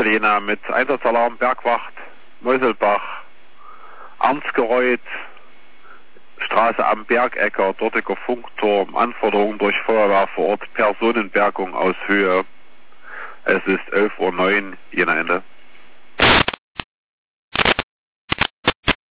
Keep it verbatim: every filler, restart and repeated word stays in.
Ortsteil Jena mit Einsatzalarm, Bergwacht, Meuselbach, Arnsgereuth, Straße am Bergecker, dortiger Funkturm, Anforderungen durch Feuerwehr vor Ort, Personenbergung aus Höhe. Es ist elf Uhr neun, Jena Ende.